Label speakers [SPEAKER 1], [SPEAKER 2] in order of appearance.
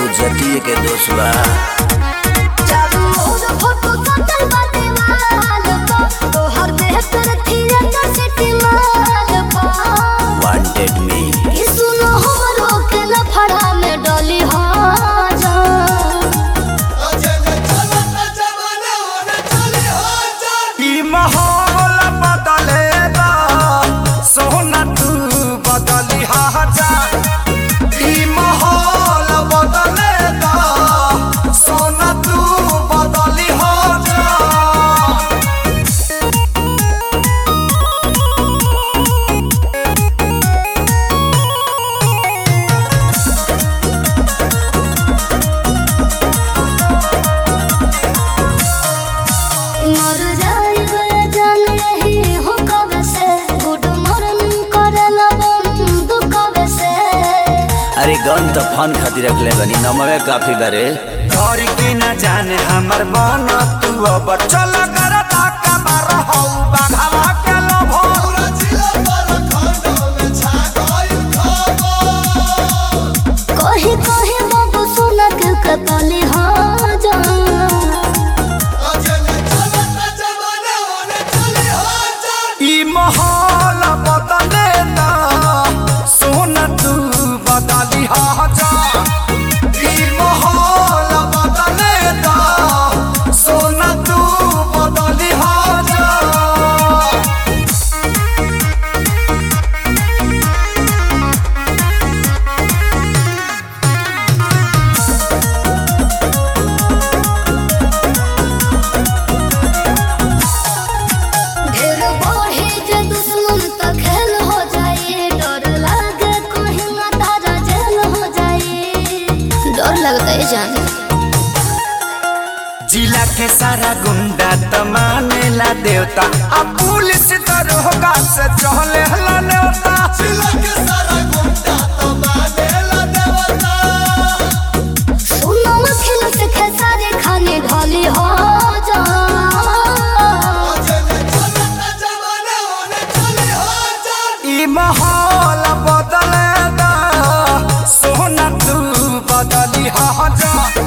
[SPEAKER 1] उ जतिये के दोष बा। वांटेड मी
[SPEAKER 2] माहौल बदलेगा सोना तू बदली जा। माहौल बदलेगा सोना तू बदली जा।
[SPEAKER 1] अरे गन तो फन खातिर रखले बनी, नमवे काफी बारे।
[SPEAKER 2] घर के न जाने हमर मन तू अब चल कर ताका मार हौ बाघवा के लोभो।
[SPEAKER 3] कहीं कहीं बाबू सुना के कतली हाँ जा।
[SPEAKER 2] माहौल बदलेगा सोना तू बदली जा। माहौल बदलेगा सोना तू बदली जा।
[SPEAKER 3] लगता है जान
[SPEAKER 2] जिला के सारा गुंडा तो मानेला देवता, अब पुलिस दरोगा से चहले हला नेवता। जिला के सारा गुंडा तो मानेला देवता।
[SPEAKER 3] सुनो खेल से खेसारे खाने ढाली हो जा।
[SPEAKER 2] माहौल बदलेगा सोना तू बदली जा।